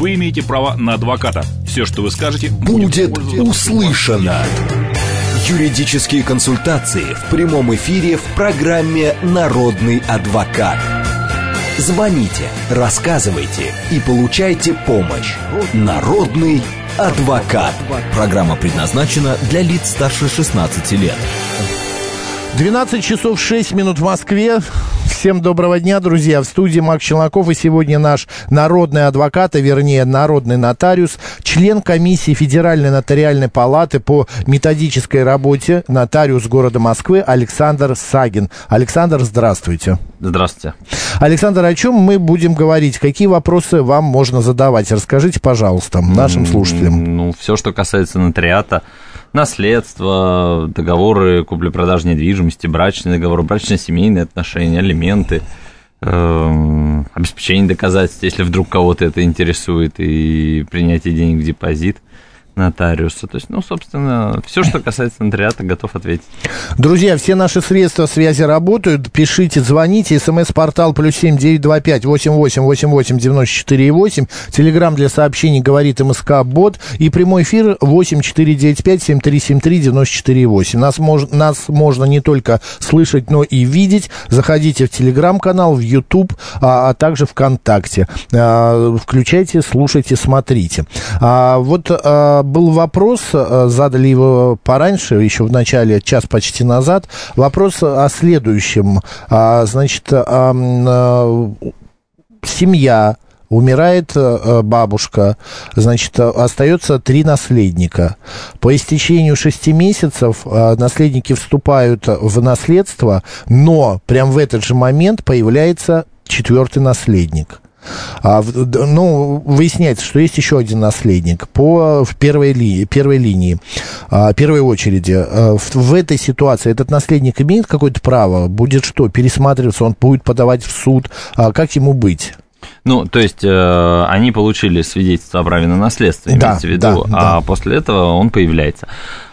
вы имеете право на адвоката. Все, что вы скажете, будет услышано. Юридические консультации в прямом эфире в программе «Народный адвокат». Звоните, рассказывайте и получайте помощь. Народный адвокат. Программа предназначена для лиц старше 16 лет. 12 часов 6 минут в Москве. Всем доброго дня, друзья. В студии Макс Челноков. И сегодня наш народный адвокат, а вернее народный нотариус, член комиссии Федеральной нотариальной палаты по методической работе, нотариус города Москвы Александр Сагин. Александр, здравствуйте. Здравствуйте. Александр, о чем мы будем говорить? Какие вопросы вам можно задавать? Расскажите, пожалуйста, нашим слушателям. Ну, все, что касается нотариата, наследство, договоры купли-продажи недвижимости, брачные договоры, брачно-семейные отношения, алименты, обеспечение доказательств, если вдруг кого-то это интересует, и принятие денег в депозит нотариуса. То есть, ну, собственно, все, что касается нотариата, готов ответить. Друзья, все наши средства связи работают. Пишите, звоните. СМС-портал +7 925 88 88 94 8. Телеграм для сообщений говорит МСК Бот. И прямой эфир 8 495 7373 94 8. Нас можно не только слышать, но и видеть. Заходите в Телеграм-канал, в YouTube, а также ВКонтакте. Включайте, слушайте, смотрите. Был вопрос, задали его пораньше, еще в начале, час почти назад. Вопрос о следующем. Значит, семья, умирает бабушка, значит, остается 3 наследника. По истечению 6 месяцев наследники вступают в наследство, но прям в этот же момент появляется 4-й наследник. Выясняется, что есть еще один наследник в первой линии, первой очереди. В этой ситуации этот наследник имеет какое-то право? Будет что, пересматриваться, он будет подавать в суд? Как ему быть? Ну, то есть, они получили свидетельство о праве на наследство, имеется в виду, а после этого он появляется.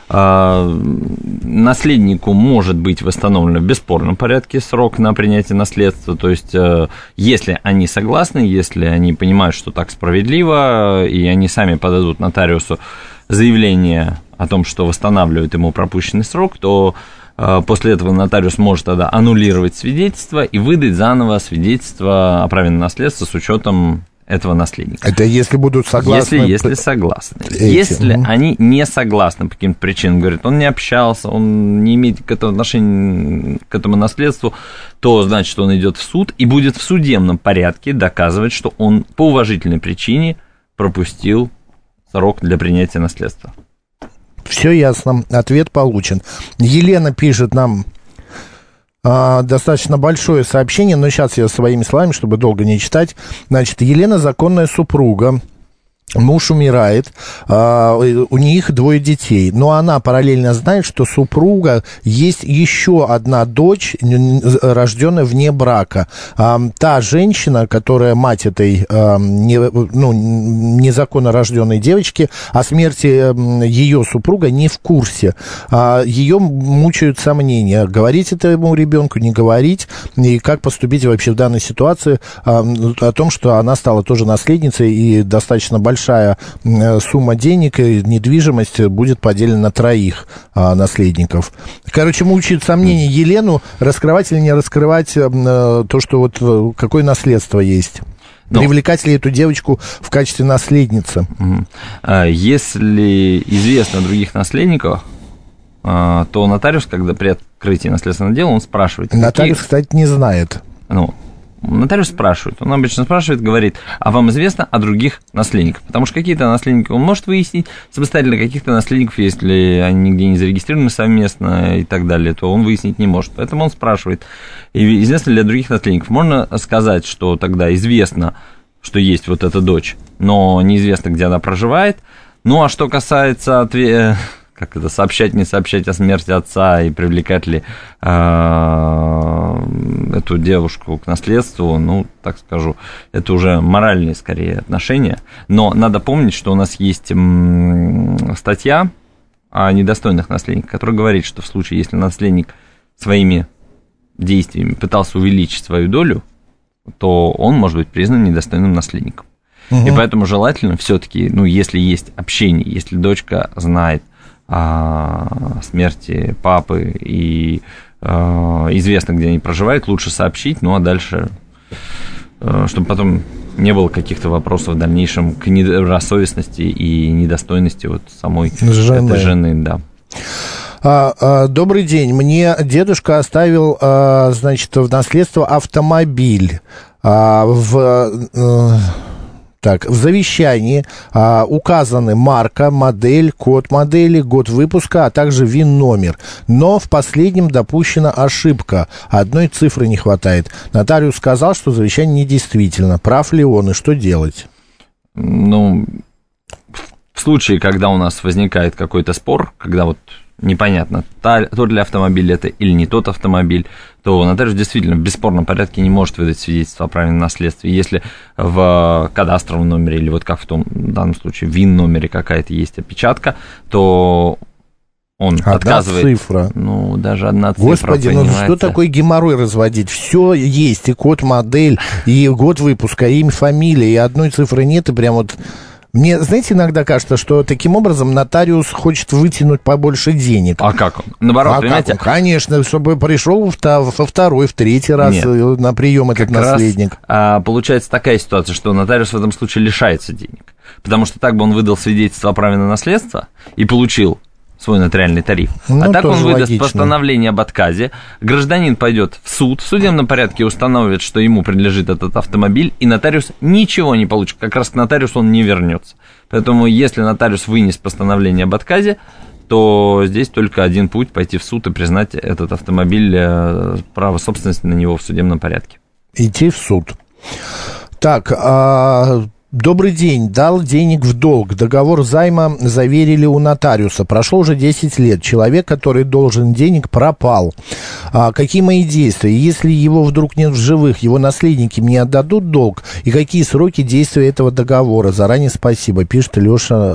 Наследнику может быть восстановлен в бесспорном порядке срок на принятие наследства, то есть, если они согласны, если они понимают, что так справедливо, и они сами подадут нотариусу заявление о том, что восстанавливают ему пропущенный срок, то после этого нотариус может тогда аннулировать свидетельство и выдать заново свидетельство о праве на наследство с учетом этого наследника. Это если будут согласны? Если согласны. Если они не согласны по каким-то причинам, говорят, он не общался, он не имеет к этому отношения, к этому наследству, то значит, он идет в суд и будет в судебном порядке доказывать, что он по уважительной причине пропустил срок для принятия наследства. Все ясно, ответ получен. Елена пишет нам достаточно большое сообщение, но сейчас я своими словами, чтобы долго не читать. Значит, Елена законная супруга. Муж умирает, у них 2 детей, но она параллельно знает, что супруга есть еще одна дочь, рожденная вне брака. Та женщина, которая мать этой незаконно рожденной девочки, о смерти ее супруга не в курсе. Ее мучают сомнения, говорить этому ребенку, не говорить, и как поступить вообще в данной ситуации, о том, что она стала тоже наследницей и достаточно большая сумма денег и недвижимость будет поделена на 3 наследников. Короче, мучают сомнения Елену, раскрывать или не раскрывать то, что вот какое наследство есть. Привлекать ли эту девочку в качестве наследницы? Если известно о других наследниках, то нотариус, когда при открытии наследственного дела, он спрашивает. Нотариус, кстати, не знает. Нотариус спрашивает, он обычно спрашивает, говорит, а вам известно о других наследниках? Потому что какие-то наследники он может выяснить самостоятельно, каких-то наследников, если они нигде не зарегистрированы совместно и так далее, то он выяснить не может. Поэтому он спрашивает, известно ли о других наследников. Можно сказать, что тогда известно, что есть вот эта дочь, но неизвестно, где она проживает. Ну, а что касается как это, сообщать, не сообщать о смерти отца и привлекать ли эту девушку к наследству, ну, так скажу, это уже моральные, скорее, отношения. Но надо помнить, что у нас есть статья о недостойных наследниках, которая говорит, что в случае, если наследник своими действиями пытался увеличить свою долю, то он может быть признан недостойным наследником. И поэтому желательно все-таки, ну, если есть общение, если дочка знает о смерти папы и известно, где они проживают, лучше сообщить, ну, а дальше, чтобы потом не было каких-то вопросов в дальнейшем к недобросовестности и недостойности вот самой этой жены, да. Добрый день. Мне дедушка оставил, значит, в наследство автомобиль. В завещании указаны марка, модель, код модели, год выпуска, а также ВИН-номер. Но в последнем допущена ошибка. Одной цифры не хватает. Нотариус сказал, что завещание недействительно. Прав ли он и что делать? Ну, в случае, когда у нас возникает какой-то спор, когда вот непонятно, тот ли автомобиль это или не тот автомобиль, то нотариус действительно в бесспорном порядке не может выдать свидетельство о праве на наследстве. Если в кадастровом номере или вот как в данном случае в ВИН-номере какая-то есть опечатка, то он отказывает. Одна цифра. Ну, даже одна цифра. Господи, ну что такое геморрой разводить? Все есть, и код модель, и год выпуска, и имя, фамилия, и одной цифры нет, и прям вот... Мне, знаете, иногда кажется, что таким образом нотариус хочет вытянуть побольше денег. А как он? Наоборот, понимаете? Как он? Конечно, чтобы пришел во второй, в третий раз на прием этот наследник. Получается такая ситуация, что нотариус в этом случае лишается денег. Потому что так бы он выдал свидетельство о праве на наследство и получил свой нотариальный тариф. Ну, а так он выдаст постановление об отказе, гражданин пойдет в суд, в судебном порядке установит, что ему принадлежит этот автомобиль, и нотариус ничего не получит. Как раз к нотариусу он не вернется. Поэтому, если нотариус вынес постановление об отказе, то здесь только один путь — пойти в суд и признать этот автомобиль право собственности на него в судебном порядке. Идти в суд. Так, добрый день. Дал денег в долг. Договор займа заверили у нотариуса. Прошло уже 10 лет. Человек, который должен денег, пропал. Какие мои действия? Если его вдруг нет в живых, его наследники мне отдадут долг? И какие сроки действия этого договора? Заранее спасибо. Пишет Леша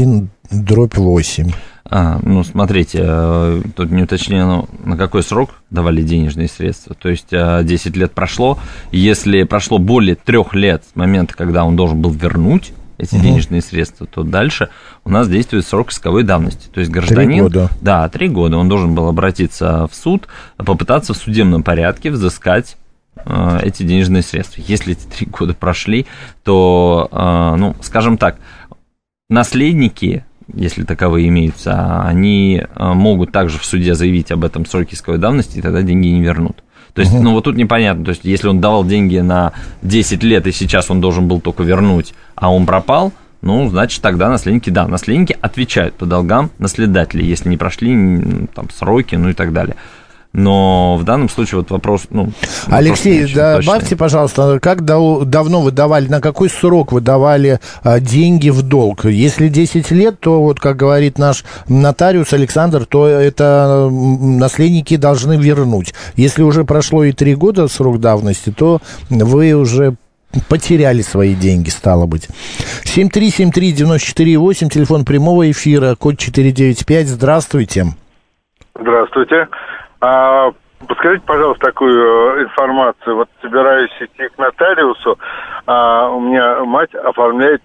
1/8. Ну, смотрите, тут не уточнено, на какой срок давали денежные средства. То есть 10 лет прошло. Если прошло более 3 лет с момента, когда он должен был вернуть эти денежные средства, то дальше у нас действует срок исковой давности. То есть гражданин... 3 года. Да, 3 года. Он должен был обратиться в суд, попытаться в судебном порядке взыскать эти денежные средства. Если эти 3 года прошли, то, ну, скажем так, наследники, если таковые имеются, они могут также в суде заявить об этом сроке исковой давности, и тогда деньги не вернут. То есть, ну, вот тут непонятно, то есть, если он давал деньги на 10 лет, и сейчас он должен был только вернуть, а он пропал, ну, значит, тогда наследники отвечают по долгам наследателей, если не прошли там сроки, ну и так далее. Но в данном случае вот вопрос... Ну, Алексей, добавьте, пожалуйста, как давно вы давали, на какой срок вы давали деньги в долг? Если 10 лет, то, вот как говорит наш нотариус Александр, то это наследники должны вернуть. Если уже прошло и 3 года срок давности, то вы уже потеряли свои деньги, стало быть. 7373948, телефон прямого эфира, код 495. Здравствуйте. Здравствуйте. Подскажите, пожалуйста, такую информацию. Вот собираюсь идти к нотариусу, у меня мать оформляет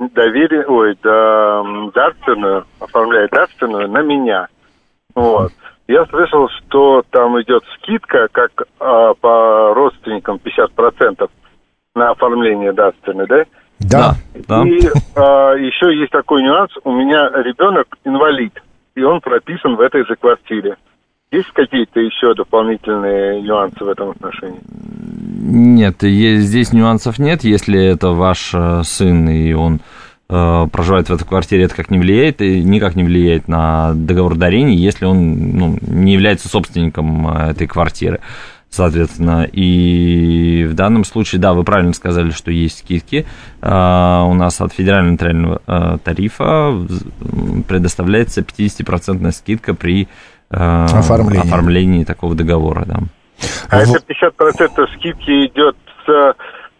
дарственную на меня. Вот. Я слышал, что там идет скидка, как по родственникам 50% на оформление дарственной, да? Да. И еще есть такой нюанс. У меня ребенок инвалид, и он прописан в этой же квартире. Есть какие-то еще дополнительные нюансы в этом отношении? Нет, здесь нюансов нет. Если это ваш сын, и он проживает в этой квартире, это как не влияет, и никак не влияет на договор дарения, если он не является собственником этой квартиры. Соответственно, и в данном случае, да, вы правильно сказали, что есть скидки. У нас от федерального нотариального тарифа предоставляется 50% скидка при оформлении такого договора, да. А это 50% скидки идет с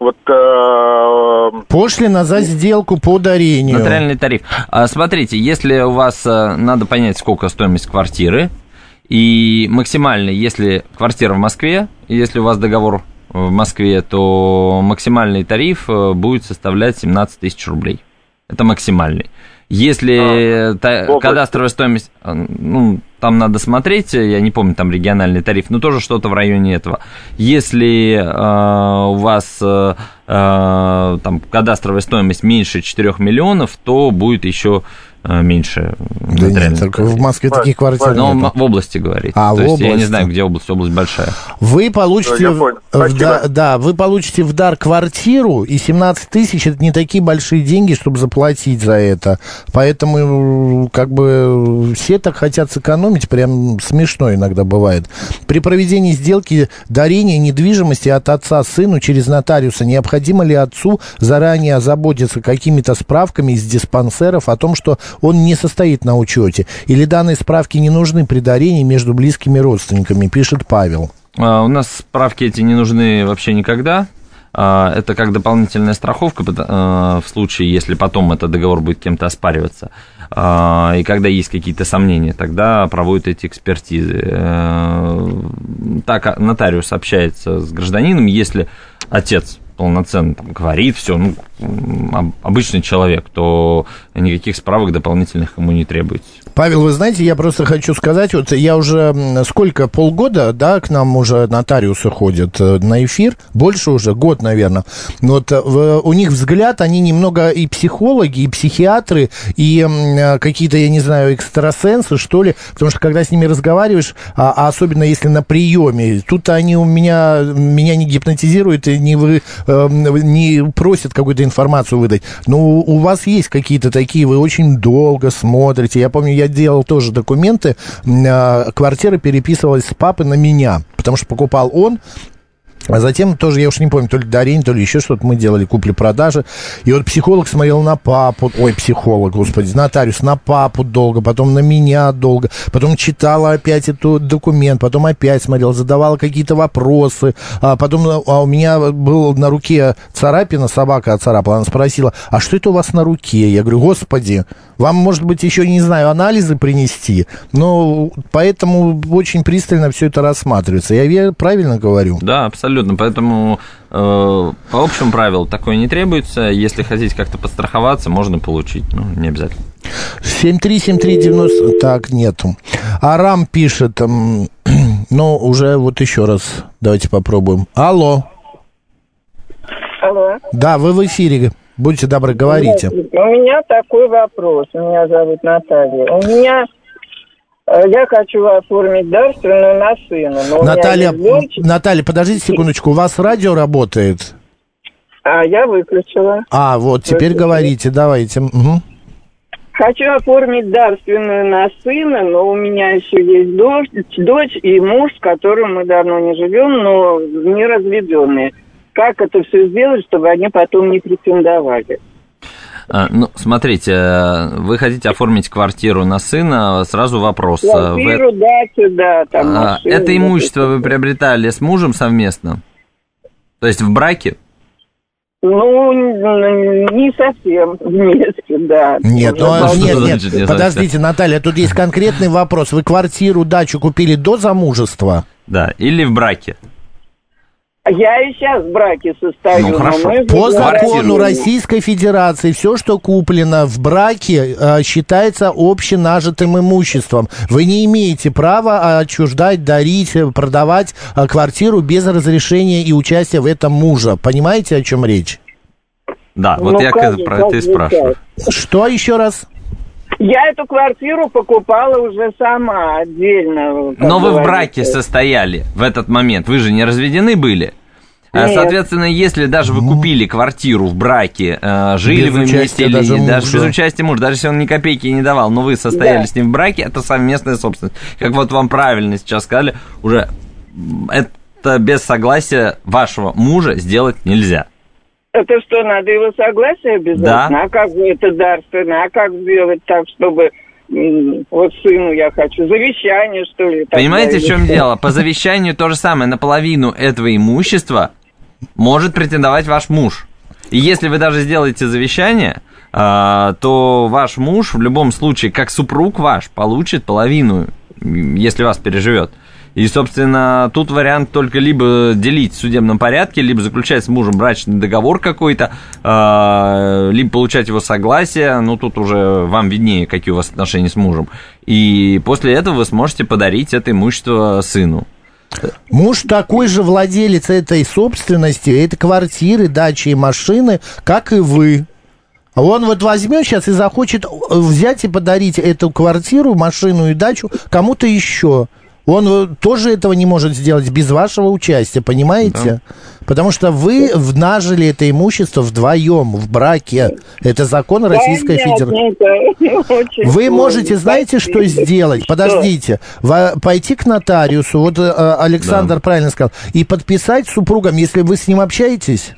пошлина за сделку по дарению. Нотариальный тариф. Смотрите, если у вас надо понять, сколько стоимость квартиры, и максимально, если квартира в Москве, если у вас договор в Москве, то максимальный тариф будет составлять 17 тысяч рублей. Это максимальный. Если кадастровая стоимость, ну, там надо смотреть, я не помню, там региональный тариф, но тоже что-то в районе этого. Если у вас там кадастровая стоимость меньше 4 миллионов, то будет еще меньше. Да нет, только в Москве таких квартир но нету. в области говорит. А, то в есть области. Я не знаю, где область большая. Вы получите, вы получите в дар квартиру, и 17 тысяч это не такие большие деньги, чтобы заплатить за это. Поэтому, как бы, все так хотят сэкономить, прям смешно иногда бывает. При проведении сделки дарения недвижимости от отца сыну через нотариуса необходимо ли отцу заранее озаботиться какими-то справками из диспансеров о том, что он не состоит на учете? Или данные справки не нужны при дарении между близкими родственниками, пишет Павел. У нас справки эти не нужны вообще никогда. Это как дополнительная страховка в случае, если потом этот договор будет кем-то оспариваться. И когда есть какие-то сомнения, тогда проводят эти экспертизы. Так нотариус общается с гражданином, если отец полноценно там говорит все, ну, обычный человек, то никаких справок дополнительных ему не требуется. Павел, вы знаете, я просто хочу сказать, вот я уже полгода, да, к нам уже нотариусы ходят на эфир, больше уже, год, наверное. Вот у них взгляд, они немного и психологи, и психиатры, и какие-то, я не знаю, экстрасенсы, что ли, потому что когда с ними разговариваешь, а особенно если на приеме, тут они меня не гипнотизируют и не просят какую-то информацию выдать. Но у вас есть какие-то такие, вы очень долго смотрите. Я помню, я делал тоже документы, квартира переписывалась с папы на меня, потому что покупал он. А затем тоже, я уж не помню, то ли дарение, то ли еще что-то мы делали, купли-продажи. И вот психолог смотрел на папу, нотариус на папу долго, потом на меня долго, потом читала опять этот документ, потом опять смотрел, задавала какие-то вопросы, потом у меня был на руке царапина, собака оцарапала, она спросила, а что это у вас на руке? Я говорю, господи, вам, может быть, еще, не знаю, анализы принести, но поэтому очень пристально все это рассматривается. Я правильно говорю? Да, абсолютно. Поэтому по общему правилу такое не требуется. Если хотите как-то подстраховаться, можно получить. Ну, не обязательно. 73739... Так, нету. Арам пишет, но уже вот еще раз давайте попробуем. Алло. Алло. Да, вы в эфире. Будьте добры, говорите. У меня такой вопрос. Меня зовут Наталья. Я хочу оформить дарственную на сына. Наталья, подождите секундочку, у вас радио работает? Я выключила. Вот, теперь говорите, давайте. Угу. Хочу оформить дарственную на сына, но у меня еще есть дочь и муж, с которым мы давно не живем, но не разведенные. Как это все сделать, чтобы они потом не претендовали? Ну, смотрите, вы хотите оформить квартиру на сына, сразу вопрос. Квартиру, дачу, да, там машину. Это имущество вы приобретали с мужем совместно? То есть в браке? Ну, не совсем вместе, да. Нет, подождите, Наталья, тут есть конкретный вопрос. Вы квартиру, дачу купили до замужества? Да, или в браке? Я и сейчас в браке состою. Ну, хорошо. По закону Российской Федерации все, что куплено в браке, считается общенажитым имуществом. Вы не имеете права отчуждать, дарить, продавать квартиру без разрешения и участия в этом мужа. Понимаете, о чем речь? Да, вот я про это и спрашиваю. Что еще раз? Я эту квартиру покупала уже сама, отдельно. Но вы в браке состояли в этот момент, вы же не разведены были? Нет. Соответственно, если даже вы купили квартиру в браке, жили вы вместе или даже без участия мужа, даже если он ни копейки не давал, но вы состояли с ним в браке, это совместная собственность. Как вот вам правильно сейчас сказали, уже это без согласия вашего мужа сделать нельзя. Это что, надо его согласие обязательно? Да. А как же это дарственно? А как сделать так, чтобы... Вот сыну я хочу завещание, что ли? Понимаете, в чем дело? По завещанию то же самое. Наполовину этого имущества может претендовать ваш муж. И если вы даже сделаете завещание, то ваш муж в любом случае, как супруг ваш, получит половину, если вас переживет. И, собственно, тут вариант только либо делить в судебном порядке, либо заключать с мужем брачный договор какой-то, либо получать его согласие, ну, тут уже вам виднее, какие у вас отношения с мужем. И после этого вы сможете подарить это имущество сыну. Муж такой же владелец этой собственности, этой квартиры, дачи и машины, как и вы. Он вот возьмет сейчас и захочет взять и подарить эту квартиру, машину и дачу кому-то еще. Он тоже этого не может сделать без вашего участия, понимаете? Да. Потому что вы нажили это имущество вдвоем, в браке. Это закон Российской Федерации. Вы можете, знаете, что сделать? Подождите. Пойти к нотариусу, вот Александр правильно сказал, и подписать супругам, если вы с ним общаетесь?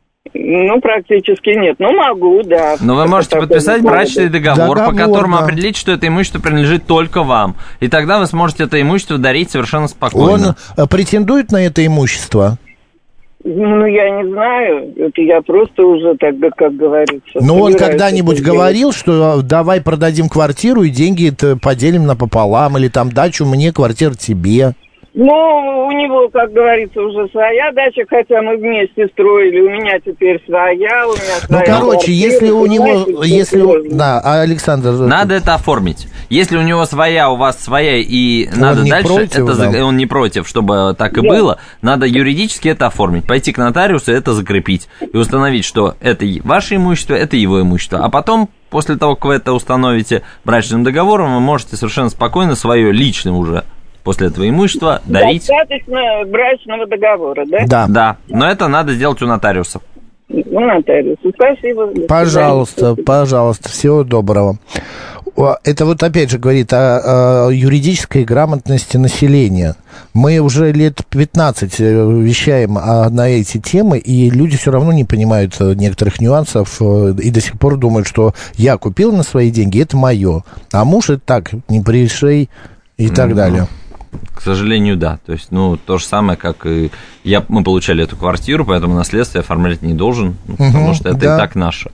Ну, практически нет. Ну, могу, да. Но вы можете подписать брачный договор, по которому определить, что это имущество принадлежит только вам. И тогда вы сможете это имущество дарить совершенно спокойно. Он претендует на это имущество? Ну, я не знаю. Это я просто уже тогда, как говорится... Ну, он когда-нибудь говорил, что давай продадим квартиру и деньги поделим напополам, или там дачу мне, квартиру тебе... Ну, у него, как говорится, уже своя дача, хотя мы вместе строили, у меня теперь своя, у меня своя. Ну, короче, квартира, если у него, если... Да, Александр... Надо это оформить. Если у него своя, у вас своя, и он надо дальше, против, это, да. Он не против, чтобы так и было, надо юридически это оформить, пойти к нотариусу, это закрепить, и установить, что это ваше имущество, это его имущество, а потом... После того, как вы это установите брачным договором, вы можете совершенно спокойно свое личное уже после этого имущества дарить. Достаточно брачного договора, да? Да. Да, но это надо сделать у нотариуса. У нотариуса. Спасибо. Пожалуйста, пожалуйста, всего доброго. Это вот опять же говорит о юридической грамотности населения. Мы уже лет 15 вещаем на эти темы, и люди все равно не понимают некоторых нюансов и до сих пор думают, что я купил на свои деньги, это мое, а муж это так, не пришей и так далее. К сожалению, да. То есть, ну, то же самое, как и мы получали эту квартиру, поэтому наследство я оформлять не должен, потому что это и так наше.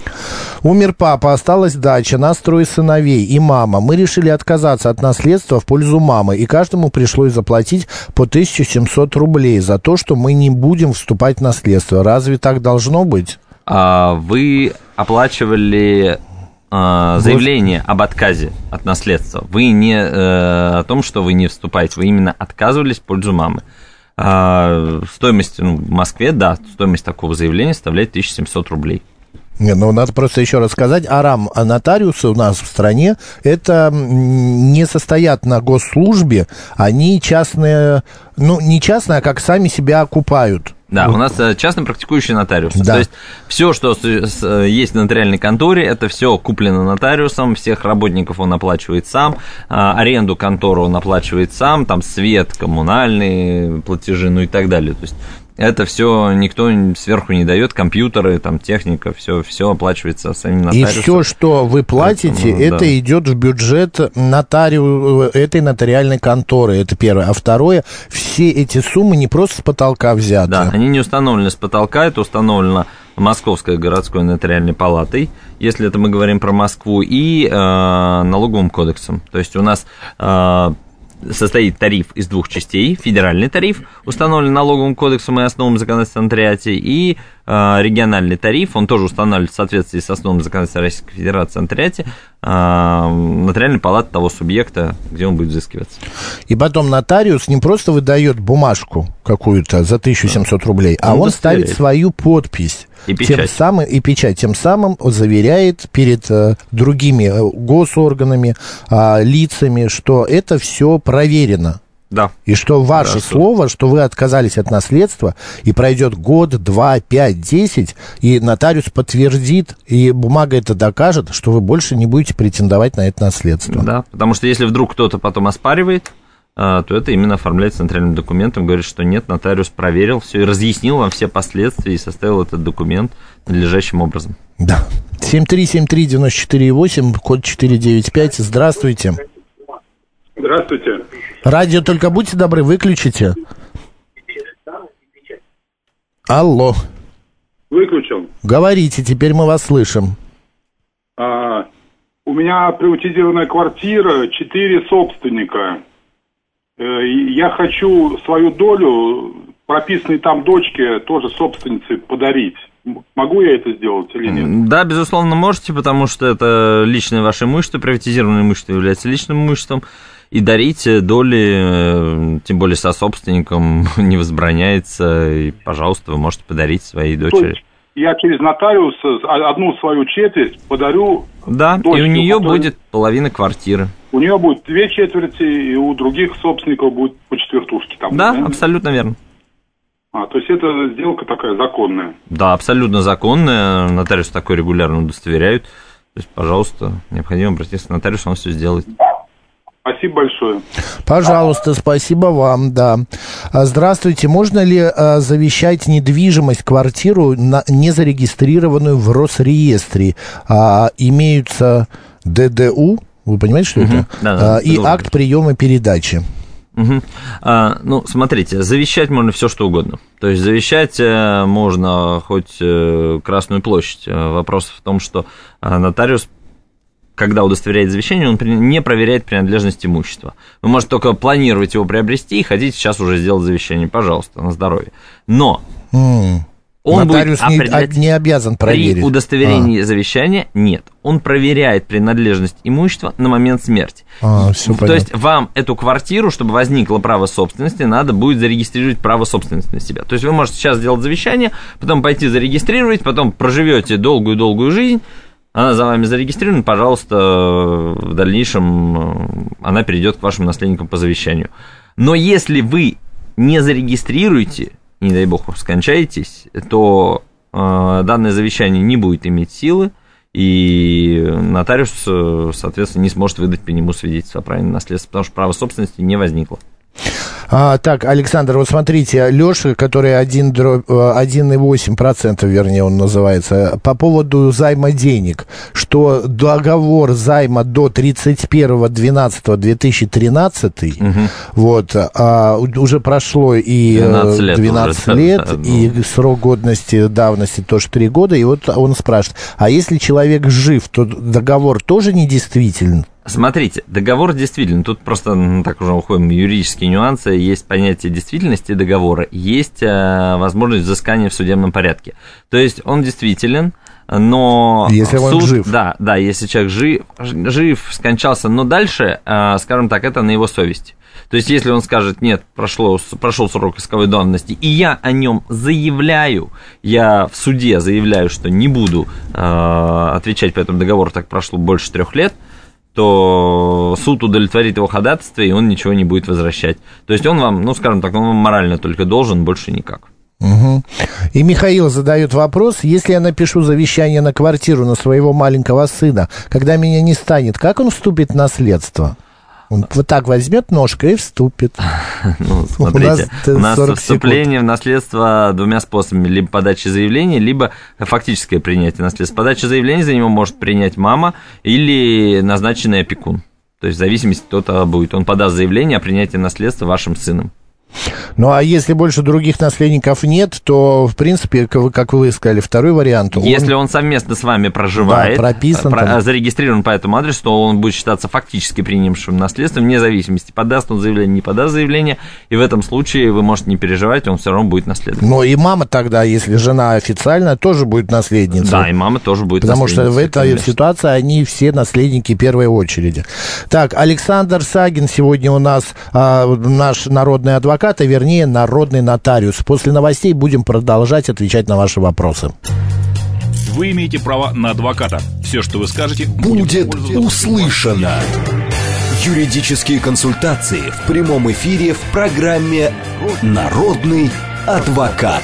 Умер папа, осталась дача, нас 3 сыновей и мама. Мы решили отказаться от наследства в пользу мамы, и каждому пришлось заплатить по 1700 рублей за то, что мы не будем вступать в наследство. Разве так должно быть? Вы оплачивали... заявление об отказе от наследства. Вы не о том, что вы не вступаете, вы именно отказывались в пользу мамы. Стоимость в Москве, да, стоимость такого заявления составляет 1700 рублей. Нет, ну надо просто еще раз сказать, нотариусы у нас в стране, это не состоят на госслужбе, они частные, ну не частные, а как сами себя окупают. Да, у нас частно практикующие нотариусы. Да. То есть все, что есть в нотариальной конторе, это все куплено нотариусом, всех работников он оплачивает сам, аренду конторы он оплачивает сам, там свет, коммунальные платежи, ну и так далее. То есть это все никто сверху не дает, компьютеры, там техника, все оплачивается самим нотариусом. И все, что вы платите, это идет в бюджет этой нотариальной конторы, это первое. А второе, все эти суммы не просто с потолка взяты. Да, они не установлены с потолка, это установлено Московской городской нотариальной палатой, если это мы говорим про Москву, и налоговым кодексом. То есть у нас... состоит тариф из 2 частей. Федеральный тариф, установленный налоговым кодексом и основным законодательством нотариате, и региональный тариф, он тоже устанавливается в соответствии с основным законодательством Российской Федерации нотариате, нотариальной палаты того субъекта, где он будет взыскиваться. И потом нотариус не просто выдает бумажку какую-то за 1700 рублей, а он ставит свою подпись. И печать. Тем самым заверяет перед другими госорганами, лицами, что это все проверено. Да. И что ваше слово, что вы отказались от наследства, и пройдет год, 2, 5, 10, и нотариус подтвердит, и бумага это докажет, что вы больше не будете претендовать на это наследство. Да, потому что если вдруг кто-то потом оспаривает, то это именно оформляется нотариальным документом, говорит, что нет, нотариус проверил все и разъяснил вам все последствия и составил этот документ надлежащим образом. Да. 7373948, код 495. Здравствуйте. Здравствуйте. Радио только будьте добры, выключите. Алло. Выключил. Говорите, теперь мы вас слышим. У меня приватизированная квартира, 4 собственника. Я хочу свою долю прописанной там дочке тоже собственнице подарить. Могу я это сделать или нет? Да, безусловно, можете, потому что это личное ваше имущество, приватизированное имущество является личным имуществом, и дарить доли, тем более сособственникам, не возбраняется, и, пожалуйста, вы можете подарить своей дочери. То есть я через нотариуса одну свою четверть подарю Да, дочке, и у нее будет половина квартиры. У нее будет 2/4, и у других собственников будет по четвертушке. Там, Да, абсолютно верно. То есть это сделка такая законная? Да, абсолютно законная. Нотариус такой регулярно удостоверяют. То есть, пожалуйста, необходимо обратиться к нотариусу, он все сделает. Спасибо большое. Пожалуйста, спасибо вам, да. Здравствуйте, можно ли завещать недвижимость, квартиру, не зарегистрированную в Росреестре? Имеются ДДУ, вы понимаете, что это? Да, и акт приема передачи. Ну, смотрите, завещать можно все, что угодно. То есть завещать можно хоть Красную площадь. Вопрос в том, что нотариус, когда удостоверяет завещание, он не проверяет принадлежность имущества. Вы можете только планировать его приобрести и хотите сейчас уже сделать завещание. Пожалуйста, на здоровье. Но он нотариус будет не обязан проверить. При удостоверении завещания нет. Он проверяет принадлежность имущества на момент смерти. То есть вам эту квартиру, чтобы возникло право собственности, надо будет зарегистрировать право собственности на себя. То есть вы можете сейчас сделать завещание, потом пойти зарегистрировать, потом проживете долгую-долгую жизнь, она за вами зарегистрирована, пожалуйста, в дальнейшем она перейдет к вашим наследникам по завещанию. Но если вы не зарегистрируете, не дай бог, скончаетесь, то данное завещание не будет иметь силы, и нотариус, соответственно, не сможет выдать по нему свидетельство о праве на наследство, потому что право собственности не возникло. Так, Александр, вот смотрите, Леша, который 1,8%, вернее, он называется, по поводу займа денег, что договор займа до 31.12.2013, вот, уже прошло и 12 лет уже, и срок годности, давности тоже 3 года, и вот он спрашивает, а если человек жив, то договор тоже недействителен? Смотрите, договор действителен, тут просто так уже уходим в юридические нюансы, есть понятие действительности договора, есть возможность взыскания в судебном порядке. То есть он действителен, но если он жив. Да, если человек жив, скончался, но дальше, скажем так, это на его совести. То есть, если он скажет, нет, прошел срок исковой давности, и я о нем заявляю, я в суде заявляю, что не буду отвечать по этому договору, так прошло больше 3 лет, то суд удовлетворит его ходатайство, и он ничего не будет возвращать. То есть, он вам, ну, скажем так, он вам морально только должен, больше никак. Угу. И Михаил задает вопрос, если я напишу завещание на квартиру на своего маленького сына, когда меня не станет, как он вступит в наследство? Он вот так возьмет ножкой и вступит. Ну, смотрите, у нас вступление в наследство 2 способами. Либо подача заявления, либо фактическое принятие наследства. Подача заявления за него может принять мама или назначенный опекун. То есть в зависимости, кто-то будет. Он подаст заявление о принятии наследства вашим сыном. Ну, а если больше других наследников нет, то, в принципе, как вы сказали, второй вариант. Если он совместно с вами проживает, да, прописан, зарегистрирован по этому адресу, то он будет считаться фактически принявшим наследство, вне зависимости, подаст он заявление, не подаст заявление, и в этом случае вы можете не переживать, он все равно будет наследовать. Но и мама тогда, если жена официально, тоже будет наследницей. Да, и мама тоже будет наследницей. Потому что в этой ситуации они все наследники первой очереди. Так, Александр Сагин сегодня у нас наш народный адвокат, а вернее народный нотариус. После новостей будем продолжать отвечать на ваши вопросы. Вы имеете право на адвоката. Все, что вы скажете, будет услышано. Юридические консультации в прямом эфире в программе «Народный адвокат».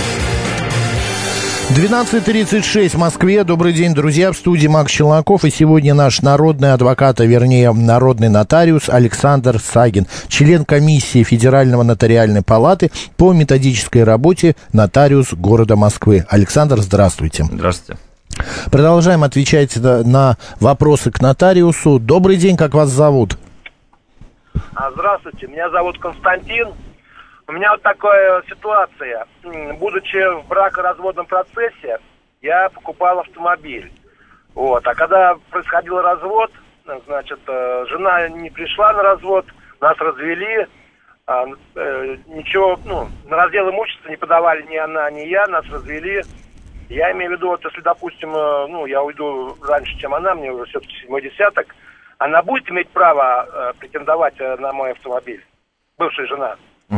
12:36 в Москве. Добрый день, друзья. В студии Макс Челноков. И сегодня наш народный адвокат, а вернее народный нотариус Александр Сагин, член комиссии Федерального нотариальной палаты по методической работе, нотариус города Москвы. Александр, здравствуйте. Здравствуйте. Продолжаем отвечать на вопросы к нотариусу. Добрый день, как вас зовут? Здравствуйте, меня зовут Константин. У меня вот такая ситуация. Будучи в бракоразводном процессе, я покупал автомобиль. Вот. А когда происходил развод, значит, жена не пришла на развод, нас развели. ничего, на раздел имущества не подавали ни она, ни я, нас развели. Я имею в виду, вот если, допустим, я уйду раньше, чем она, мне уже все-таки 7-й десяток, она будет иметь право претендовать на мой автомобиль? Бывшая жена.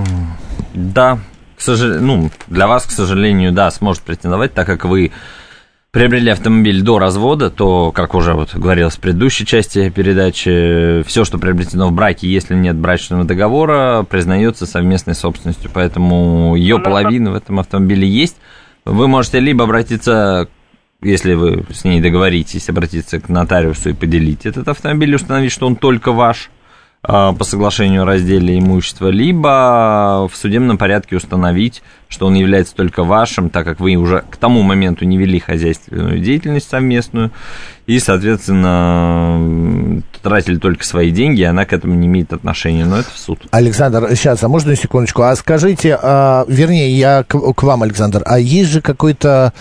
Да, для вас, к сожалению, да, сможет претендовать, так как вы приобрели автомобиль до развода, то, как уже вот говорилось в предыдущей части передачи, все, что приобретено в браке, если нет брачного договора, признается совместной собственностью, поэтому ее половина в этом автомобиле есть. Вы можете либо обратиться, если вы с ней договоритесь, обратиться к нотариусу и поделить этот автомобиль, установить, что он только ваш по соглашению о разделе имущества, либо в судебном порядке установить, что он является только вашим, так как вы уже к тому моменту не вели хозяйственную деятельность совместную, и, соответственно, тратили только свои деньги, и она к этому не имеет отношения, но это в суд. Александр, сейчас, можно на секундочку? А скажите, вернее, я к вам, Александр, а есть же какой-то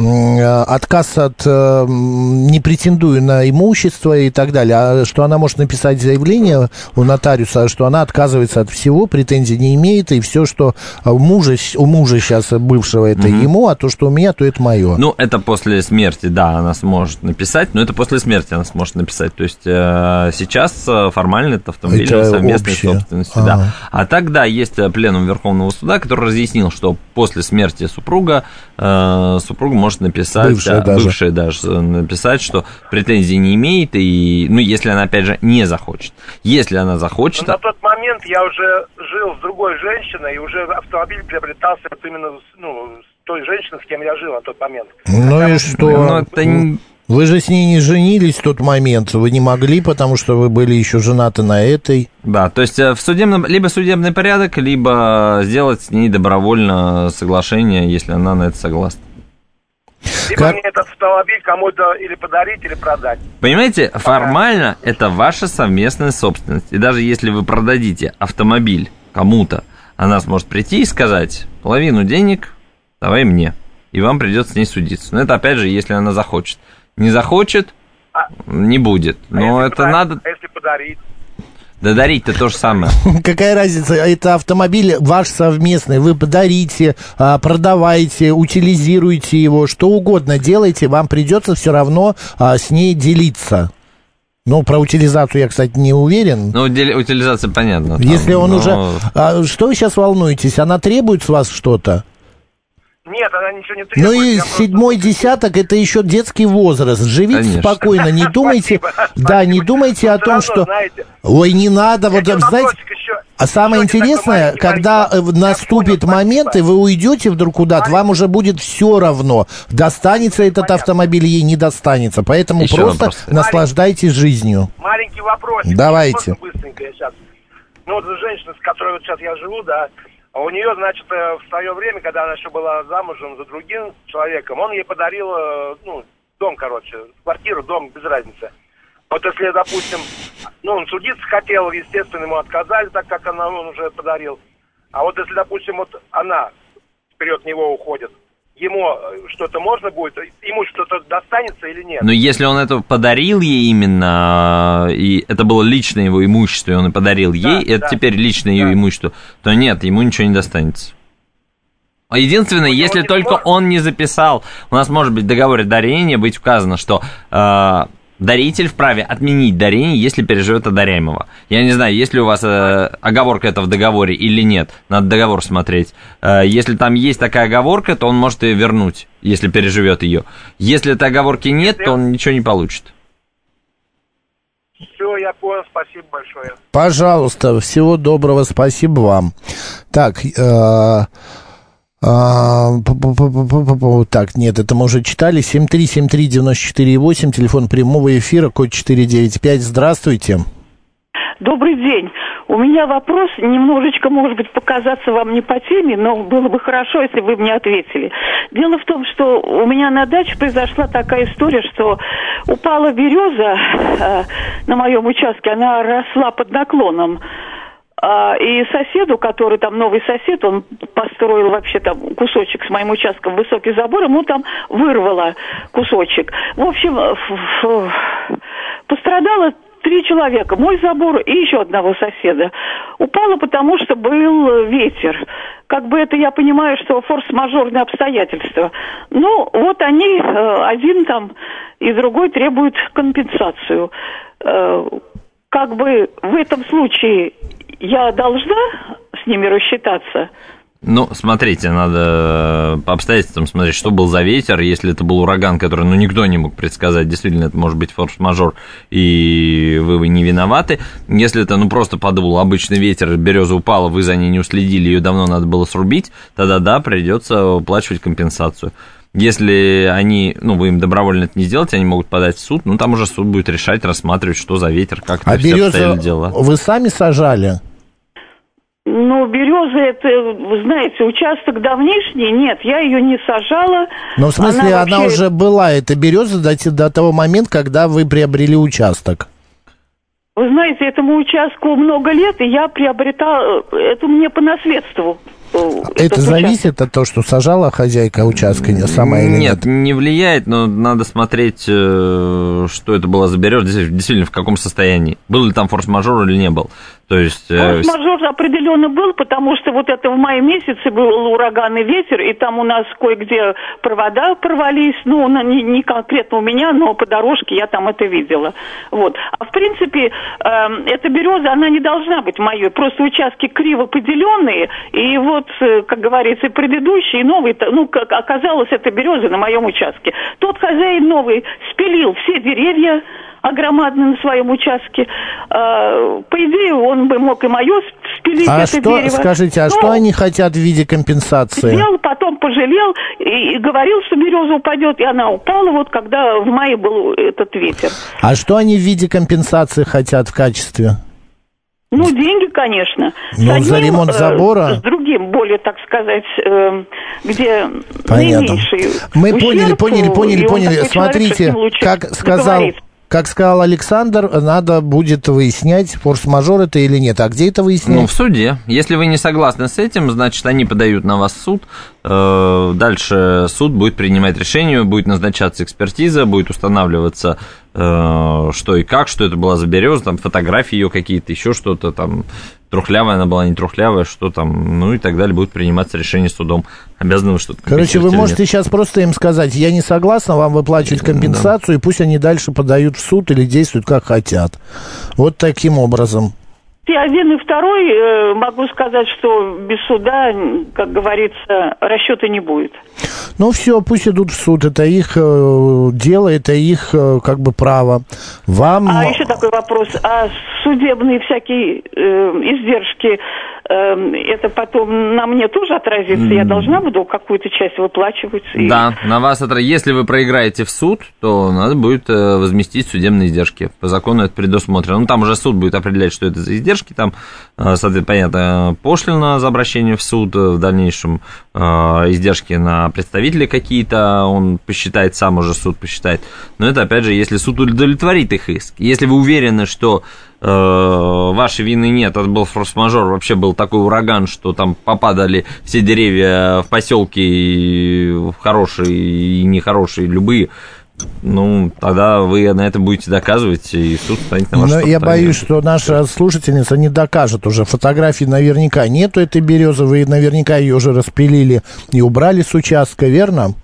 отказ от не претендую на имущество и так далее, что она может написать заявление у нотариуса, что она отказывается от всего, претензий не имеет, и все, что у мужа сейчас бывшего, это ему, а то, что у меня, то это мое. Это после смерти, да, она сможет написать, но это после смерти она сможет написать. То есть сейчас формально это автомобиль совместной собственности. Да. А тогда есть пленум Верховного суда, который разъяснил, что после смерти супруга может написать, бывшая даже написать, что претензий не имеет, и, если она, опять же, не захочет. Если она захочет... На тот момент я уже жил с другой женщиной, и уже автомобиль приобретался именно с той женщиной, с кем я жил на тот момент. И что? Вы же с ней не женились в тот момент, вы не могли, потому что вы были еще женаты на этой. Да, то есть либо судебный порядок, либо сделать с ней добровольно соглашение, если она на это согласна. Либо мне этот автомобиль кому-то или подарить, или продать. Понимаете, формально это ваша совместная собственность. И даже если вы продадите автомобиль кому-то, она сможет прийти и сказать: половину денег давай мне, и вам придется с ней судиться. Но это, опять же, если она захочет. Не захочет, не будет. Но это надо... А если подарить? Да дарить-то то же самое. Какая разница? Это автомобиль ваш совместный. Вы подарите, продавайте, утилизируете его, что угодно делайте, вам придется все равно с ней делиться. Про утилизацию я, кстати, не уверен. Утилизация понятно. Если он уже... что вы сейчас волнуетесь? Она требует с вас что-то? Нет, она ничего не требует. И 7-й десяток это еще детский возраст. Живите спокойно, не думайте. Да, не думайте о том, что... Ой, не надо, знаете... А самое интересное, когда наступит момент, и вы уйдете вдруг куда-то, вам уже будет все равно, достанется этот автомобиль, ей не достанется. Поэтому еще просто наслаждайтесь жизнью. Маленький вопрос. Давайте. Быстренько я сейчас. Женщина, с которой сейчас я живу, да, у нее, значит, в свое время, когда она еще была замужем за другим человеком, он ей подарил, дом, квартиру, дом, без разницы. Вот если, допустим, он судиться хотел, естественно, ему отказали, так как он уже подарил. А вот если, допустим, она вперед него уходит, ему что-то можно будет, ему что-то достанется или нет? Но если он это подарил ей именно, и это было личное его имущество, и он и подарил ей, и это теперь личное ее имущество, то нет, ему ничего не достанется. Единственное, если только он не записал, у нас может быть в договоре дарения быть указано, что даритель вправе отменить дарение, если переживет одаряемого. Я не знаю, есть ли у вас оговорка это в договоре или нет. Надо договор смотреть. Если там есть такая оговорка, то он может ее вернуть, если переживет ее. Если этой оговорки нет, то он ничего не получит. Все, я понял, спасибо большое. Пожалуйста, всего доброго, спасибо вам. Так, так, нет, это мы уже читали. 7373948, телефон прямого эфира, код 495. Здравствуйте. Добрый день. У меня вопрос, немножечко, может быть, показаться вам не по теме, но было бы хорошо, если вы мне ответили. Дело в том, что у меня на даче произошла такая история, что упала береза на моем участке, она росла под наклоном. И соседу, который там новый сосед, он построил вообще там кусочек с моим участком, высокий забор, ему там вырвало кусочек. В общем, пострадало 3 человека, мой забор и еще одного соседа. Упало, потому что был ветер. Как бы это я понимаю, что форс-мажорные обстоятельства. Ну, вот они, один там и другой требуют компенсацию. Как бы в этом случае я должна с ними рассчитаться? Ну, смотрите, надо по обстоятельствам смотреть, что был за ветер. Если это был ураган, который, никто не мог предсказать, действительно, это может быть форс-мажор, и вы не виноваты. Если это, просто подул обычный ветер, береза упала, вы за ней не уследили, ее давно надо было срубить, тогда да, придется выплачивать компенсацию. Если они, вы им добровольно это не сделаете, они могут подать в суд, там уже суд будет решать, рассматривать, что за ветер, как это все обстояли дела. Вы сами сажали? Береза, это, вы знаете, участок давнишний, нет, я ее не сажала. Но в смысле, она уже была, эта береза, до того момента, когда вы приобрели участок? Вы знаете, этому участку много лет, и я приобретала, это мне по наследству. Это зависит от того, что сажала хозяйка участка сама или нет? Нет, не влияет, но надо смотреть, что это было за береза, действительно, в каком состоянии. Был ли там форс-мажор или не был. То есть... Форс-мажор определенно был, потому что вот это в мае месяце был ураганный ветер, и там у нас кое-где провода порвались, не конкретно у меня, но по дорожке я там это видела. Вот. А в принципе, эта береза, она не должна быть моей, просто участки криво поделенные, и вот, как говорится, предыдущий, новый, оказалось, эта береза на моем участке. Тот хозяин новый спилил все деревья огромадно на своем участке. По идее, он бы мог и мое спилить, это дерево. Скажите, что они хотят в виде компенсации? Сделал, потом пожалел и говорил, что береза упадет, и она упала, вот когда в мае был этот ветер. А что они в виде компенсации хотят в качестве? Деньги, конечно. За ремонт забора? С другим, более, так сказать, где понятно. Наименьший Мы ущерб, поняли. Смотрите, как сказал Александр, надо будет выяснять, форс-мажор это или нет. А где это выяснять? В суде. Если вы не согласны с этим, значит, они подают на вас в суд. Дальше суд будет принимать решение, будет назначаться экспертиза, будет устанавливаться, что и как, что это была за береза, там фотографии ее какие-то, еще что-то там, трухлявая она была, не трухлявая, что там, и так далее, будет приниматься решение судом. Обязаны вы что-то компенсировать. Короче, вы можете сейчас просто им сказать, я не согласна, вам выплачивать компенсацию, и пусть они дальше подают в суд или действуют как хотят. Вот таким образом. И один, и второй, могу сказать, что без суда, как говорится, расчета не будет. Все, пусть идут в суд, это их дело, это их право. Вам... А еще такой вопрос, а судебные всякие издержки, это потом на мне тоже отразится? Я должна буду какую-то часть выплачивать? Да, на вас если вы проиграете в суд, то надо будет возместить судебные издержки. По закону это предусмотрено. Там уже суд будет определять, что это за издержки. Там, соответственно, понятно, пошлина за обращение в суд, в дальнейшем издержки на представителей какие-то, он посчитает, сам уже суд посчитает. Но это, опять же, если суд удовлетворит их иск. Если вы уверены, что вашей вины нет, это был форс-мажор, вообще был такой ураган, что там попадали все деревья в поселке, хорошие и нехорошие, любые, тогда вы на это будете доказывать, и суд станет на вашу сторону. Я боюсь, что наша слушательница не докажет уже. Фотографий наверняка нету этой березы, вы наверняка ее уже распилили и убрали с участка, верно?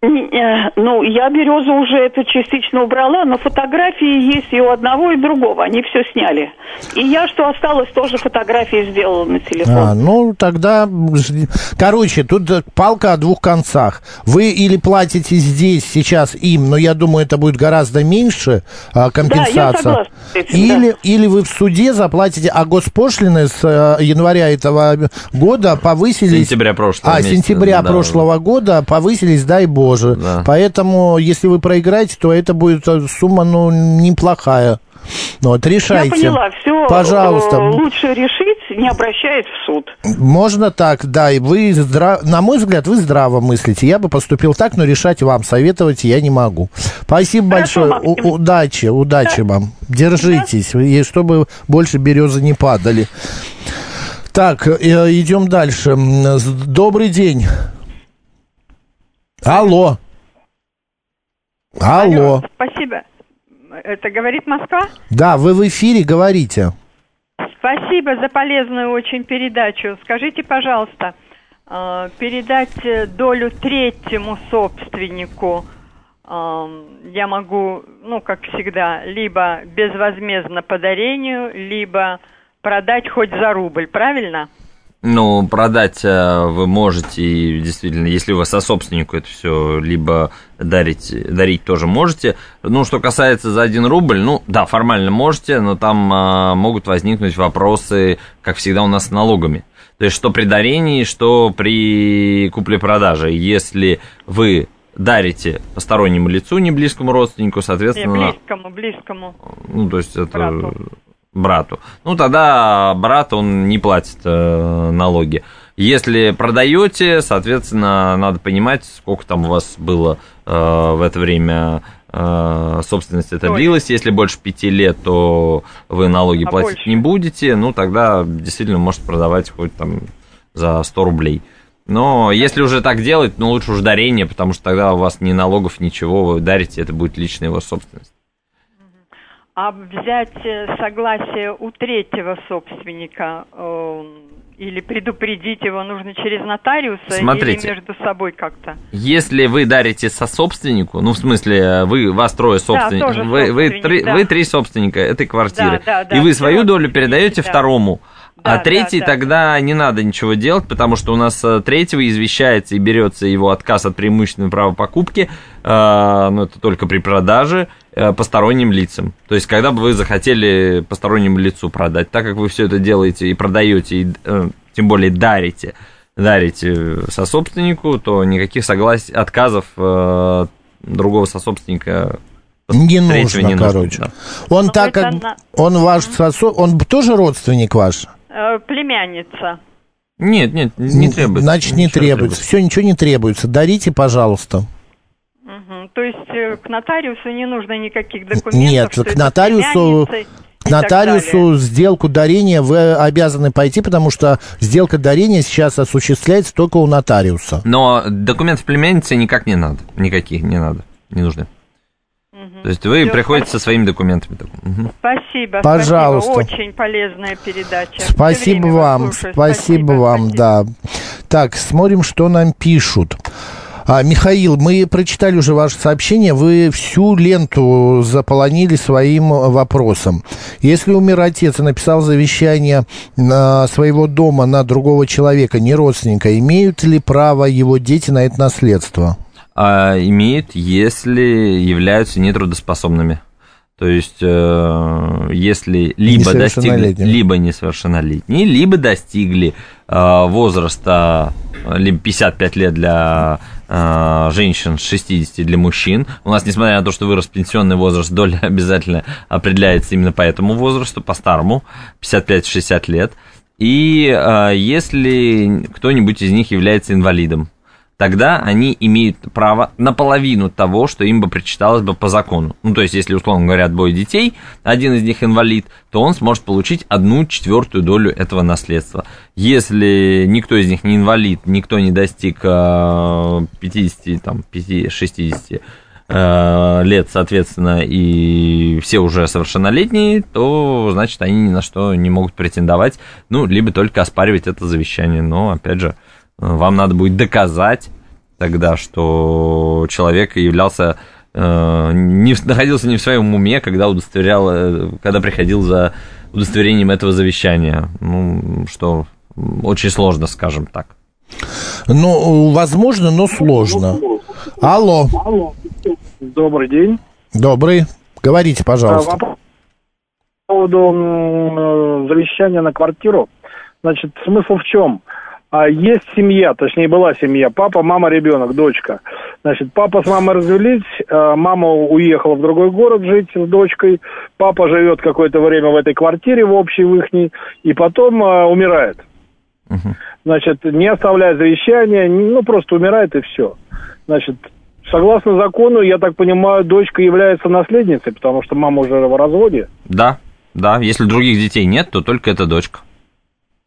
Я березу уже эту частично убрала, но фотографии есть и у одного, и другого. Они все сняли. И я, что осталось, тоже фотографии сделала на телефон. Тогда... Короче, тут палка о двух концах. Вы или платите здесь, сейчас им, но я думаю, это будет гораздо меньше компенсация. Да, я согласна с этим, или вы в суде заплатите, а госпошлины с января этого года повысились... Сентября прошлого месяца. Сентября прошлого года повысились, дай бог. Да. Поэтому, если вы проиграете, то это будет сумма, неплохая. Решайте. Я поняла, все. Пожалуйста. Лучше решить, не обращаясь в суд. Можно так, да. И вы, на мой взгляд, вы здраво мыслите. Я бы поступил так, но решать вам, советовать я не могу. Спасибо большое. Удачи вам. Держитесь, и чтобы больше березы не падали. Так, идем дальше. Добрый день. Алло. Спасибо. Это «Говорит Москва»? Да, вы в эфире, говорите. Спасибо за полезную очень передачу. Скажите, пожалуйста, передать долю третьему собственнику я могу, как всегда, либо безвозмездно по дарению, либо продать хоть за рубль, правильно? Продать вы можете, и действительно, если вы сособственнику это все, либо дарить тоже можете. Что касается за 1 рубль, да, формально можете, но там могут возникнуть вопросы, как всегда у нас с налогами. То есть, что при дарении, что при купле-продаже. Если вы дарите постороннему лицу, не близкому родственнику, соответственно... Близкому. То есть, это... Брату. Тогда брат, он не платит налоги. Если продаете, соответственно, надо понимать, сколько там у вас было в это время собственность это длилась. Если больше 5 лет, то вы налоги платить больше не будете. Тогда действительно можете продавать хоть там за 100 рублей. Но если уже так делать, лучше уж дарение, потому что тогда у вас ни налогов, ничего, вы дарите, это будет личная его собственность. А взять согласие у третьего собственника или предупредить его нужно через нотариуса? Смотрите, или между собой как-то? Если вы дарите сособственнику, в смысле, вас 3 собственников, да, вы 3 собственника этой квартиры, и вы свою долю передаете второму. А третий тогда не надо ничего делать, потому что у нас третьего извещается и берется его отказ от преимущественного права покупки, это только при продаже, посторонним лицам. То есть, когда бы вы захотели постороннему лицу продать, так как вы все это делаете и продаете, и тем более дарите сособственнику, то никаких отказов другого сособственника не нужно, короче. Да. Он так как он ваш он тоже родственник ваш? Племянница. Нет, не требуется. Значит, не требуется. Все, ничего не требуется. Дарите, пожалуйста. То есть к нотариусу не нужно никаких документов? Нет, к нотариусу сделку дарения вы обязаны пойти, потому что сделка дарения сейчас осуществляется только у нотариуса. Но документов племянницы никак не надо. Никаких не надо. Не нужны. То есть вы приходите со своими документами. Спасибо. Пожалуйста. Спасибо. Очень полезная передача. Спасибо вам. Спасибо вам, да. Так, смотрим, что нам пишут. Михаил, мы прочитали уже ваше сообщение, вы всю ленту заполонили своим вопросом. Если умер отец и написал завещание своего дома на другого человека, не родственника, имеют ли право его дети на это наследство? Имеют, если являются нетрудоспособными. То есть, если либо достигли, либо несовершеннолетние, либо достигли возраста, либо 55 лет для женщин, 60 для мужчин. У нас, несмотря на то, что вырос пенсионный возраст, доля обязательно определяется именно по этому возрасту, по старому, 55-60 лет. И если кто-нибудь из них является инвалидом, тогда они имеют право на половину того, что им бы причиталось бы по закону. То есть, если, условно говоря, 2 детей, один из них инвалид, то он сможет получить 1/4 долю этого наследства. Если никто из них не инвалид, никто не достиг 50-60 лет, соответственно, и все уже совершеннолетние, то, значит, они ни на что не могут претендовать, либо только оспаривать это завещание. Но, опять же, вам надо будет доказать тогда, что человек находился не в своем уме, когда приходил за удостоверением этого завещания. Что очень сложно, скажем так. Возможно, но сложно. Алло. Добрый день. Добрый. Говорите, пожалуйста. По поводу завещания на квартиру. Значит, смысл в чем? Есть семья, точнее была семья, папа, мама, ребенок, дочка. Значит, папа с мамой развелись, мама уехала в другой город жить с дочкой, папа живет какое-то время в этой квартире, в общей в ихней, и потом умирает. Значит, не оставляя завещания, просто умирает и все. Значит, согласно закону, я так понимаю, дочка является наследницей, потому что мама уже в разводе. Да, если других детей нет, то только эта дочка.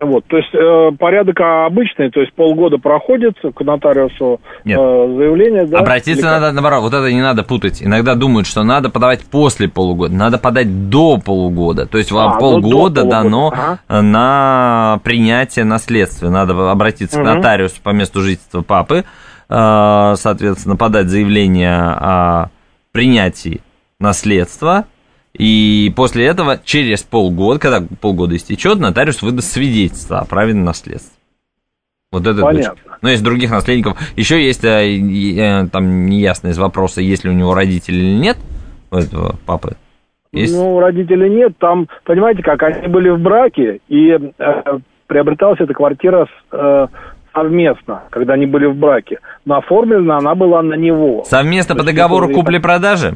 Вот, то есть порядок обычный, то есть полгода проходит к нотариусу заявление. Да, обратиться надо, наоборот, вот это не надо путать. Иногда думают, что надо подавать после полугода, надо подать до полугода. То есть вам полгода дано на принятие наследства. Надо обратиться к нотариусу по месту жительства папы, соответственно, подать заявление о принятии наследства. И после этого, через полгода, когда полгода истечет, нотариус выдаст свидетельство о праве на наследство. Вот это понятно. Но из других наследников еще есть там неясность вопроса, есть ли у него родители или нет, у этого папы. Есть? Ну, родителей нет, там, понимаете как, они были в браке, и приобреталась эта квартира совместно, когда они были в браке. Но оформлена она была на него. Совместно по договору купли-продажи?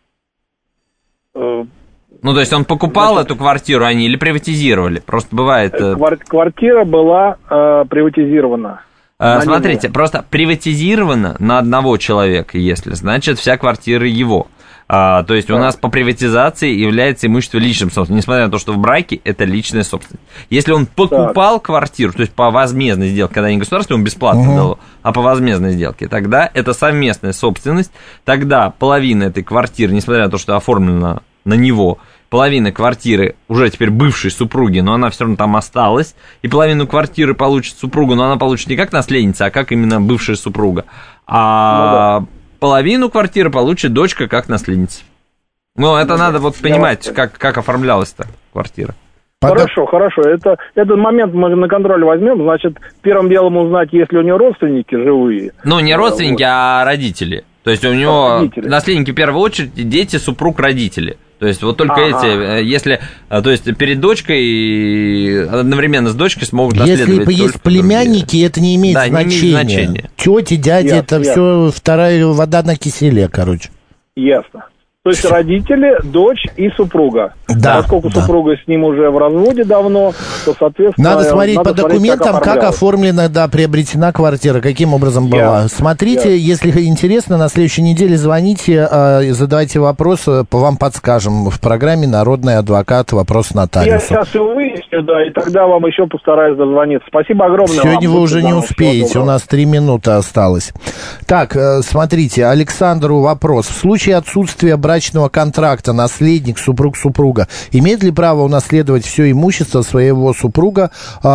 Ну, то есть он покупал эту квартиру, они или приватизировали? Просто бывает... Квартира была приватизирована. Смотрите, просто приватизирована на одного человека, если, значит, вся квартира его. То есть у нас по приватизации является имущество личным собственностью, несмотря на то, что в браке это личная собственность. Если он покупал квартиру, то есть по возмездной сделке, когда не государство ему бесплатно дало, а по возмездной сделке, тогда это совместная собственность, тогда половина этой квартиры, несмотря на то, что оформлена на него, половина квартиры уже теперь бывшей супруги, но она все равно там осталась, и половину квартиры получит супруга, но она получит не как наследница, а как именно бывшая супруга. Половину квартиры получит дочка как наследница. Ну, это надо вот понимать, как оформлялась-то квартира. Хорошо. Этот момент мы на контроль возьмем. Значит, первым делом узнать, есть ли у него родственники живые. Ну, не родственники, а родители. То есть у него наследники в первую очередь дети, супруг, родители. То есть вот только эти, если, то есть перед дочкой, одновременно с дочкой смогут наследовать. Если есть племянники, это не имеет значения. Тети, дяди, это все вторая вода на киселе, короче. Ясно. То есть родители, дочь и супруга. Да. Поскольку супруга с ним уже в разводе давно, то, соответственно... Надо смотреть по документам, как оформлена, приобретена квартира, каким образом была. Смотрите, если интересно, на следующей неделе звоните, задавайте вопросы, вам подскажем в программе «Народный адвокат. Вопрос нотариуса». Я сейчас все выясню, да, и тогда вам еще постараюсь дозвониться. Спасибо огромное. Сегодня вы уже не успеете, у нас 3 минуты осталось. Так, смотрите, Александру вопрос. В случае отсутствия брачного контракта наследник, супруг супруга, имеет ли право унаследовать все имущество своего супруга,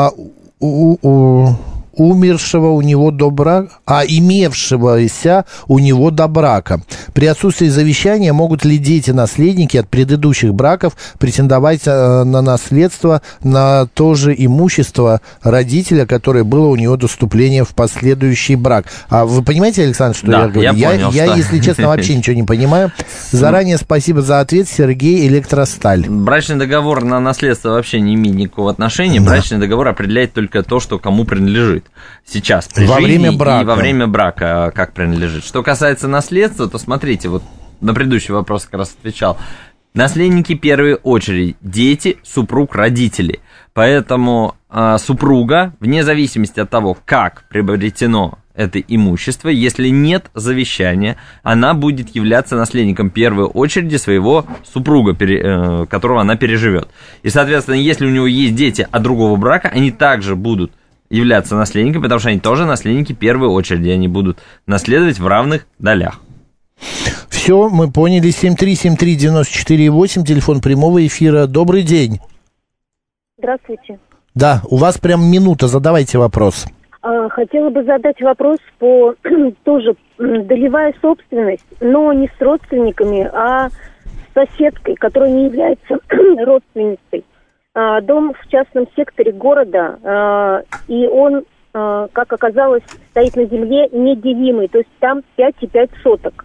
умершего у него до брака, имевшегося у него до брака? При отсутствии завещания могут ли дети-наследники от предыдущих браков претендовать на наследство на то же имущество родителя, которое было у него до вступления в последующий брак? А вы понимаете, Александр, что я говорю? Я, если честно, вообще ничего не понимаю. Заранее спасибо за ответ, Сергей, Электросталь. Брачный договор на наследство вообще не имеет никакого отношения. Брачный договор определяет только то, что кому принадлежит сейчас, при жизни время брака. И во время брака как принадлежит. Что касается наследства, то смотрите, вот на предыдущий вопрос как раз отвечал. Наследники в первую очередь дети, супруг, родители. Поэтому супруга, вне зависимости от того, как приобретено это имущество, если нет завещания, она будет являться наследником в первую очередь своего супруга, которого она переживет. И, соответственно, если у него есть дети от другого брака, они также будут являться наследниками, потому что они тоже наследники в первой очереди, они будут наследовать в равных долях. Все, мы поняли. 7373948, телефон прямого эфира. Добрый день. Здравствуйте. Да, у вас прям минута, задавайте вопрос. Хотела бы задать вопрос по тоже долевая собственность, но не с родственниками, а с соседкой, которая не является родственницей. Дом в частном секторе города, и он, как оказалось, стоит на земле неделимый, то есть там 5,5 соток.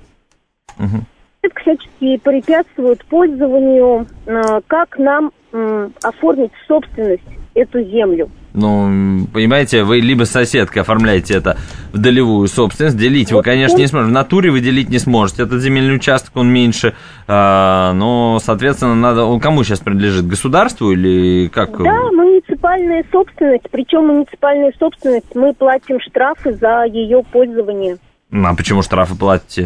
Это всячески препятствует пользованию. Как нам оформить собственность эту землю? Ну, понимаете, вы либо с соседкой оформляете это в долевую собственность, делить вы, конечно, не сможете. В натуре вы делить не сможете. Этот земельный участок, он меньше. Но, соответственно, надо... Он кому сейчас принадлежит? Государству или как? Да, муниципальная собственность. Причем муниципальная собственность, мы платим штрафы за ее пользование. А почему штрафы платите?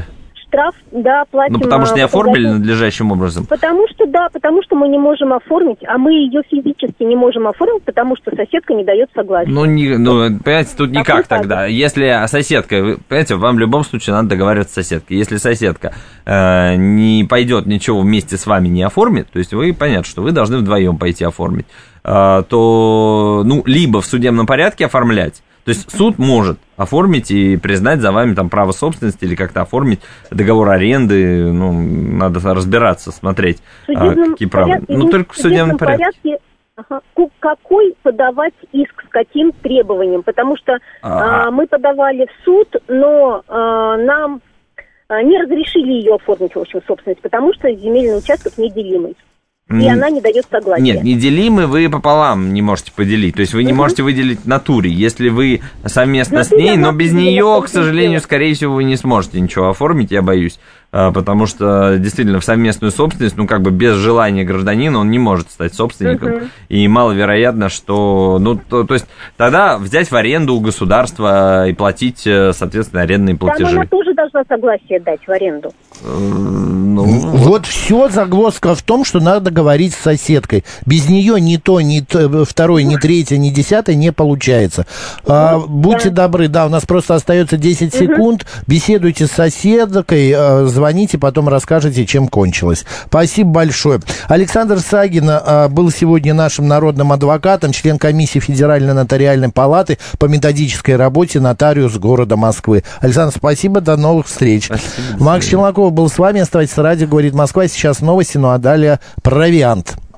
штраф, да, платим. Ну, потому что не оформили надлежащим образом. Потому что мы не можем оформить, а мы ее физически не можем оформить, потому что соседка не дает согласия. Понимаете, тут никак тогда. Если соседка, понимаете, вам в любом случае надо договариваться с соседкой. Если соседка не пойдет ничего вместе с вами не оформит, то есть вы, понятно, что вы должны вдвоем пойти оформить, то, либо в судебном порядке оформлять. То есть суд может оформить и признать за вами там право собственности или как-то оформить договор аренды. Надо разбираться, смотреть, какие права. Только в судебном порядке. Какой подавать иск, с каким требованием? Потому что мы подавали в суд, но нам не разрешили ее оформить, в общем, собственность, потому что земельный участок неделимый. И она не дает согласия. Нет, неделимый вы пополам не можете поделить. То есть вы не можете выделить в натуре. Если вы совместно с ней, но без нее, к сожалению, скорее всего, вы не сможете ничего оформить, я боюсь. Потому что, действительно, в совместную собственность, без желания гражданина он не может стать собственником. И маловероятно, что... то есть тогда взять в аренду у государства и платить, соответственно, арендные платежи. Там она тоже должна согласие дать в аренду. Вот все загвоздка в том, что надо говорить с соседкой. Без нее ни то, ни второй, ни третье, ни десятое не получается. Будьте добры, у нас просто остается 10 секунд. Беседуйте с соседкой, звоните, потом расскажете, чем кончилось. Спасибо большое. Александр Сагин был сегодня нашим народным адвокатом, член комиссии Федеральной нотариальной палаты по методической работе, нотариус города Москвы. Александр, спасибо, до новых встреч. Спасибо, Макс Челноков был с вами. Оставайтесь на радио, говорит Москва. Сейчас новости, а далее провиант.